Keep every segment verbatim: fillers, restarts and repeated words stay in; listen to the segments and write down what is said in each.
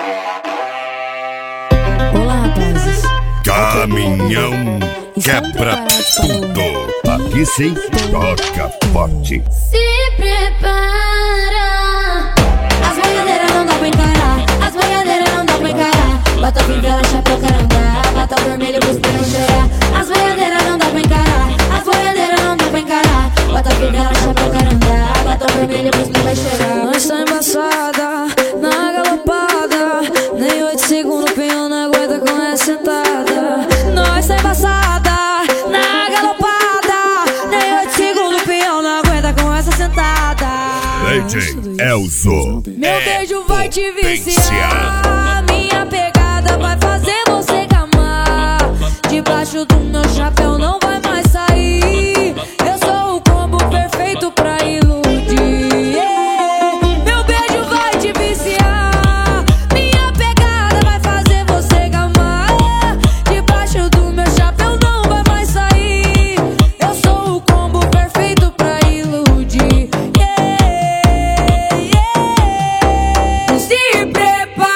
Olá, rapazes. Caminhão quebra tudo. Aqui sim, toca forte. Se prepara. As boiadeiras não dá pra encarar. As boiadeiras não dá pra encarar. Bota fivela, chapéu, caranga. Bota vermelho, cuspir e chorar. As boiadeiras não dá pra encarar. As boiadeiras não dá pra encarar. Bota fivela, chapéu, caranga. Bota vermelho, cuspir e chorar. Nós tá embaçada, na galopada. Nem oito segundos o peão não aguenta com essa sentada. Nós tá embaçada, na galopada. Nem oito segundos o peão não aguenta com essa sentada. D J Elzo. Meu é beijo vai te potência. viciar. Minha pegada vai fazer você gamar. Debaixo do meu chapéu não vai mais sair. Eu sou o combo perfeito pra iludir. Yeah. Meu beijo vai te viciar. Minha pegada vai fazer você gamar. Debaixo do meu chapéu não vai mais sair. Eu sou o combo perfeito pra iludir. Yeah, yeah. Se prepara.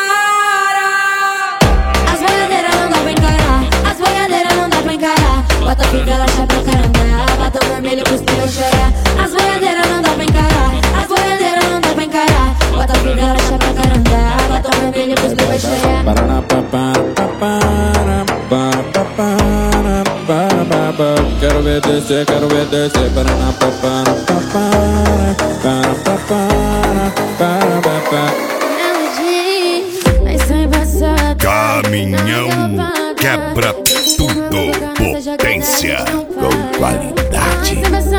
As boiadeiras não dá pra encarar. As boiadeiras não dá pra encarar. Bota fivela, chapéu, caranga. Bota vermelho, cuspir e chorar. As boiadeiras não dá pra encarar. As boiadeiras não dá pra encarar. Bota fivela, chapéu, caranga. Bota vermelho, cuspir e chorar. Quero ver descer, quero ver descer. Caminhão quebra tudo. Potência com qualidade.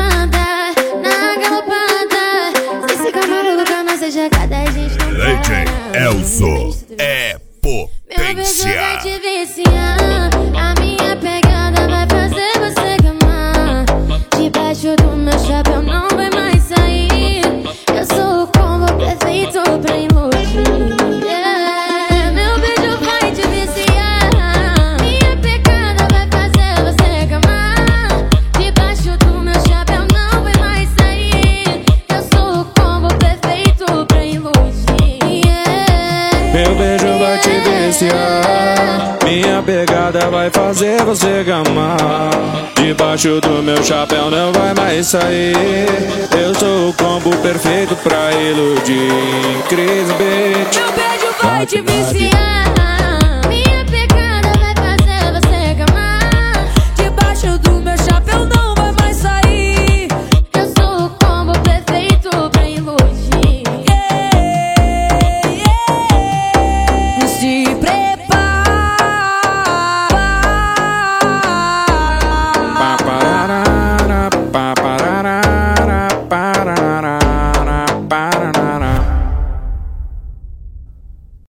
D J Elzo é potência. Vai te viciar. A minha pegada vai fazer você gamar. Debaixo do meu chapéu não vai mais sair. Eu sou o combo perfeito pra iludir. Yeah. Meu beijo vai te viciar. Minha pegada vai fazer você gamar. Debaixo do meu chapéu não vai mais sair. Eu sou o combo perfeito pra iludir. Yeah. Meu beijo vai te viciar. Minha pegada vai fazer você gamar. Debaixo do meu chapéu não vai mais sair. Eu sou o combo perfeito pra iludir. Cris Beat. Meu beijo vai te viciar.